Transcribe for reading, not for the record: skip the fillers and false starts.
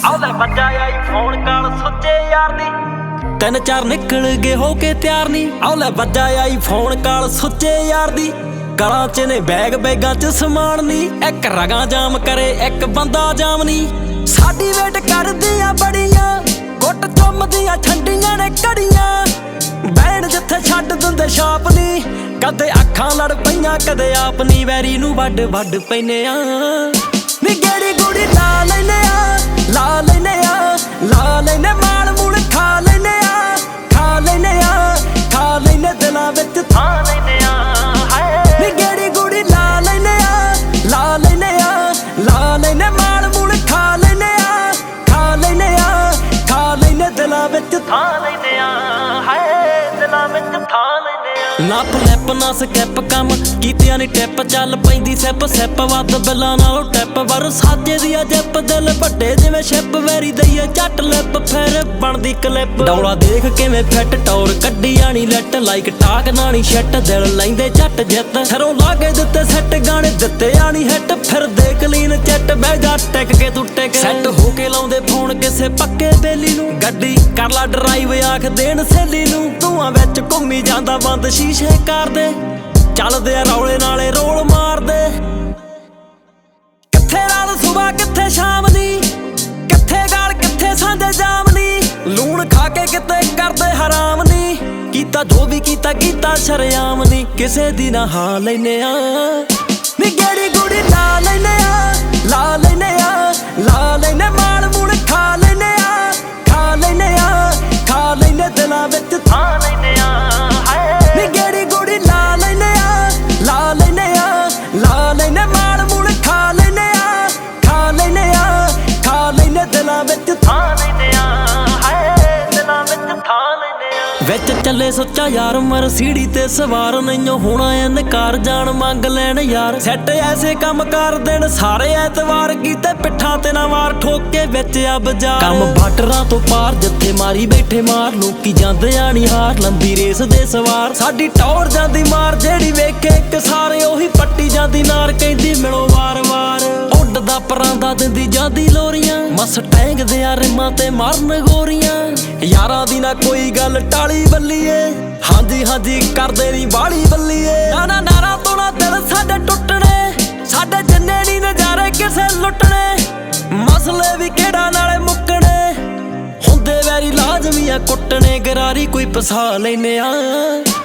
ਆਉਲੇ ਬੱਜਾ ਆਈ phone call ਸੋਚੇ ਯਾਰ ਦੀ 3-4 ਨਿਕਲ ਗਏ ਹੋ ਕੇ ਤਿਆਰ ਨੀ ਆਉਲੇ ਬੱਜਾ ਆਈ ਫੋਨ ਕਾਲ ਸੋਚੇ ਯਾਰ ਦੀ ਗਲਾਂ ਚ ਨੇ ਬੈਗ ਬੈਗਾਂ ਚ ਸਮਾਨ ਨੀ ਇੱਕ ਰਗਾਂ ਜਾਮ ਕਰੇ ਇੱਕ ਬੰਦਾ ਜਾਮ ਨੀ ਸਾਡੀ ਵੇਟ ਕਰਦੀਆਂ ਬੜੀਆਂ ਗੁੱਟ ਚੁੰਮਦੀਆਂ ਠੰਡੀਆਂ ਨੇ ਕੜੀਆਂ ਬੈਣ ਜਿੱਥੇ ਛੱਡ ਦਿੰਦੇ ਛਾਪ ਨੀ ਕਦੇ ਅੱਖਾਂ ਲੜ ਪਈਆਂ ਕਦੇ ਆਪ ਨੀ ਵੈਰੀ ਨੂੰ ਵੱਡ ਵੱਡ ਪੈਨੇ ਆ ਨੀ ਗੇੜੀ ਗੁੜੀ ਲਾ ਲੈਨੇ ਆ ਲਾ ਲੈਨੇ ਆ ਲਾ ਲੈਨੇ ਮਾਲ ਮੂਲ ਖਾ ਲੈਨੇ ਆ ਖਾ ਲੈਨੇ ਆ ਖਾ ਲੈਨੇ ਦਿਲਾਂ ਵਿੱਚ ਥਾਂ ਲੈਨੇ ਆ ਹਾਏ ਨੀ ਗੇੜੀ ਗੁੜੀ ਲਾ ਲੈਨੇ ਆ ਲਾ ਲੈਨੇ ਆ ਲਾ ਲੈਨੇ ਮਾਲ ਮੂਲ ਖਾ ਲੈਨੇ ਆ ਖਾ ਲੈਨੇ ਆ ਖਾ ਲੈਨੇ ਦਿਲਾਂ ਵਿੱਚ ਥਾਂ ਲੈਨੇ ਆ ਹਾਏ ਦਿਲਾਂ ਵਿੱਚ ਥਾਂ ਲੈਨੇ ਆ ਨਾ ਪਲੈਪ ਨਾ ਸਕੈਪ ਕੰਮ ਕੀਤਿਆਂ ਨੀ ਟਿਪ ਚੱਲ ਪੈਂਦੀ ਸੈਪ ਸੈਪ ਵੱਧ ਬਿੱਲਾਂ ਨਾਲੋਂ ਟੈਪ ਵਰ ਸਾਜੇ ਦੀ ਜੱਪ ਦਿਲ ਵੱਡੇ ਜਿਵੇਂ ਸ਼ਿਪ ਵੈਰੀ ਦਈਏ ਝੱਟ ਲਿਪ ਫਿਰ ਬਣਦੀ ਕਲਿੱਪ ਡੌਲਾ ਦੇਖ ਕਿਵੇਂ ਫਿੱਟ ਟੌਰ ਕੱਢੀ ਆਣੀ ਲੈਟ ਲਾਈਕ ਟਾਕ ਨਾਣੀ ਸ਼ੈਟ ਦਿਲ ਲੈਂਦੇ ਝੱਟ ਜਿੱਤ ਸਰੋਂ ਲਾਗੇ ਦਿੱਤੇ ਸੈੱਟ ਗਾਣੇ ਦਿੱਤੇ ਆਣੀ ਹਿੱਟ ਫਿਰ ਦੇ ਕਲੀਨ ਚੈਟ ਬਹਿ ਜਾ ਟਿਕ ਕੇ ਤੂੰ ਟਿਕ ਸੈੱਟ ਹੋ ਕੇ ਲਾਉਂਦੇ ਫੋਨ ਕਿਸੇ ਪੱਕੇ ਬੇਲੀ ਨੂੰ ਗੱਡੀ ਕਰ ਲਾ ਡਰਾਈਵ ਆਖ ਦੇਣ ਸੇਲੀ ਨੂੰ ਧੂਆਂ ਵਿੱਚ ਘੁੰਮੀ ਜਾਂਦਾ ਬੰਦ ਸ਼ੀਸ਼ੇ ਕਰਦੇ ਚੱਲਦੇ ਆ ਰੌਲੇ ਨਾਲੇ ਰੋਲ ਮਾਰਦੇ ਕਿੱਥੇ ਰਾਤ ਸੁਬਾ ਕਿੱਥੇ ਸ਼ਾਮ ਦੀ ਕਿੱਥੇ ਗਾਲ ਕਿੱਥੇ ਸਾਂਝੇ ਜਾਮ ਨੀ ਲੂਣ ਖਾ ਕੇ ਕਿਤੇ ਕਰਦੇ ਹਰਾਮ ਨੀ ਕੀਤਾ ਜੋ ਵੀ ਕੀਤਾ ਕੀਤਾ ਸ਼ਰੇਆਮ ਨੀ ਕਿਸੇ ਦੀ ਨਾ ਹਾਂ ਲੈਨੇ ਆ ਨੀ ਗੇੜੀ ਗੁੜੀ ਲਾ ਲੈਨੇ ਆ ਲਾ ਲੈਨੇ ਆ ਲਾ ਲੈਨੇ ਮਾਲ ਮੂਲ ਖਾ ਲੈਨੇ ਆ ਖਾ ਲੈਨੇ ਆ ਖਾ ਲੈਨੇ ਦਿਲਾਂ ਵਿੱਚ ਥਾਂ ਲੈਨੇ ਆ ਹਾਏ ਨੀ ਗੇੜੀ ਗੁੜੀ ਲਾ ਲੈਨੇ ਆ ਲਾ ਲੈਨੇ ਆ ਲਾ ਲੈਨੇ ਮਾਲ ਮੂਲ ਖਾ ਲੈਨੇ ਆ ਖਾ ਲੈਨੇ ਆ ਖਾ ਲੈਨੇ ਦਿਲਾਂ ਵਿੱਚ ਥਾਂ ਲੈਨੇ ਆ ਹਾਏ ਦਿਲਾਂ ਵਿੱਚ ਥਾਂ ਲੈਨੇ ਆ ਵਿੱਚ ਚੱਲੇ ਸੱਚਾ ਯਾਰ ਮਰਸੀਡੀ ਤੇ ਸਵਾਰ ਨਹੀਂਓ ਹੋਣਾ ਇਨਕਾਰ ਜਾਣ ਮੰਗ ਲੈਣ ਯਾਰ ਸੈੱਟ ਐਸੇ ਕੰਮ ਕਰ ਦੇਣ ਸਾਰੇ ਐਤਵਾਰ ਕੀਤੇ ਪਿੱਠਾਂ ਤੇ ਨਾ ਮਾਰ ਠੋਕ ਕੇ ਵਿੱਚ ਆ ਬਾਜ਼ਾਰ ਕੰਮ ਬਾਟਰਾਂ ਤੋਂ ਪਾਰ ਜਿੱਥੇ ਮਾਰੀ ਬੈਠੇ ਮਾਰ ਲੋਕੀ ਜਾਂਦੇ ਆ ਨੀ ਹਾਰ ਲੰਬੀ ਰੇਸ ਦੇ ਸਵਾਰ ਸਾਡੀ ਟੌਰ ਜਾਂਦੀ ਮਾਰ ਜਿਹੜੀ ਵੇਖੇ ਇੱਕ ਸਾਰੇ ਉਹੀ ਪੱਟੀ ਜਾਂਦੀ ਨਾਰ ਕਹਿੰਦੀ ਮਿਲੋ ਵਾਰ-ਵਾਰ ਉੱਡਦਾ ਪਰਾਂਦਾ ਦਿੰਦੀ ਜਾਂਦੀ ਲੋਰੀਆਂ ਮਸ ਟੈਂਗਦੇ ਆ ਰਿਮਾਂ ਤੇ ਮਾਰਨ ਗੋਰੀਆਂ ਯਾਰਾਂ ਦੀ ਨਾ ਕੋਈ ਗੱਲ ਟਾਲੀ ਬੱਲੀਏ ਹਾਂਜੀ ਹਾਂਜੀ ਕਰਦੇ ਨੀ ਬਾਲੀ ਬੱਲੀਏ ਨਾ ਨਾਰਾ ਤੋਂ ਨਾ ਦਿਲ ਸਾਡੇ ਟੁੱਟਣੇ ਸਾਡੇ ਜਿੰਨੇ ਨੀ ਨਜ਼ਾਰੇ ਕਿਸੇ ਲੁੱਟਣੇ ਮਸਲੇ ਵੀ ਕਿਹੜਾ ਨਾਲੇ ਮੁੱਕਣੇ ਹੁੰਦੇ ਵੈਰੀ ਲਾਜ਼ਮੀ ਆ ਕੁੱਟਣੇ ਗਰਾਰੀ ਕੋਈ ਪਸਾ ਲੈਨੇ ਆ